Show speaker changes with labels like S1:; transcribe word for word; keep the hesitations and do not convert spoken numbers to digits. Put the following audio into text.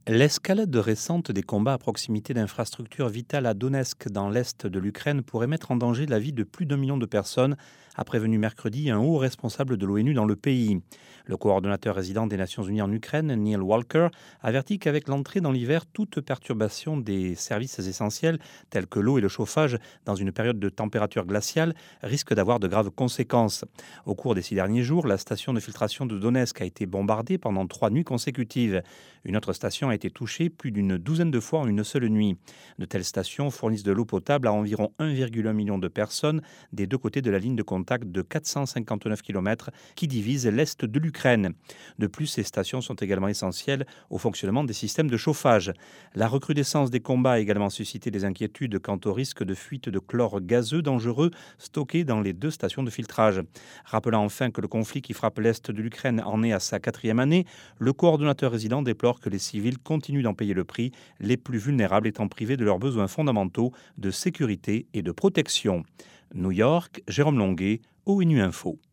S1: L'escalade récente des combats à proximité d'infrastructures vitales à Donetsk, dans l'est de l'Ukraine, pourrait mettre en danger la vie de plus d'un million de personnes, a prévenu mercredi un haut responsable de l'ONU dans le pays. Le coordonnateur résident des Nations Unies en Ukraine, Neil Walker, avertit qu'avec l'entrée dans l'hiver, toute perturbation des services essentiels, tels que l'eau et le chauffage, dans une période de température glaciale, risque d'avoir de graves conséquences. Au cours des six derniers jours, la station de filtration de Donetsk a été bombardée pendant trois nuits consécutives. Une autre station a été touchée plus d'une douzaine de fois en une seule nuit. De telles stations fournissent de l'eau potable à environ un virgule un million de personnes des deux côtés de la ligne de contact de quatre cent cinquante-neuf kilomètres qui divise l'est de l'Ukraine. De plus, ces stations sont également essentielles au fonctionnement des systèmes de chauffage. La recrudescence des combats a également suscité des inquiétudes quant au risque de fuite de chlore gazeux dangereux stocké dans les deux stations de filtrage. Rappelant enfin que le conflit qui frappe l'est de l'Ukraine en est à sa quatrième année, le coordonnateur résident déplore que les civils continuent d'en payer le prix, les plus vulnérables étant privés de leurs besoins fondamentaux de sécurité et de protection. New York, Jérôme Longuet, ONU Info.